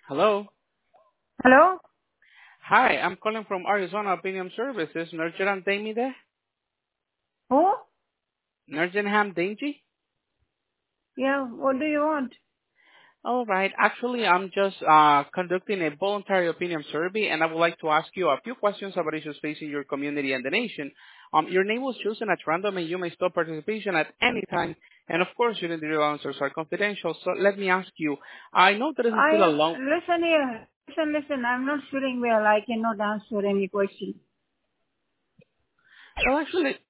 Hello. Hello? Hi, I'm calling from Arizona Opinion Services. Nurjaram Daimide? Who? Nurjanham Dainji? Yeah, what do you want? All right. Actually, I'm just conducting a voluntary opinion survey, and I would like to ask you a few questions about issues facing your community and the nation. Your name was chosen at random, and you may stop participation at any time. And of course, your individual answers are confidential. So let me ask you. I know there is still a long. Listen here. Listen, I'm not feeling well. I cannot answer any question. Well, actually,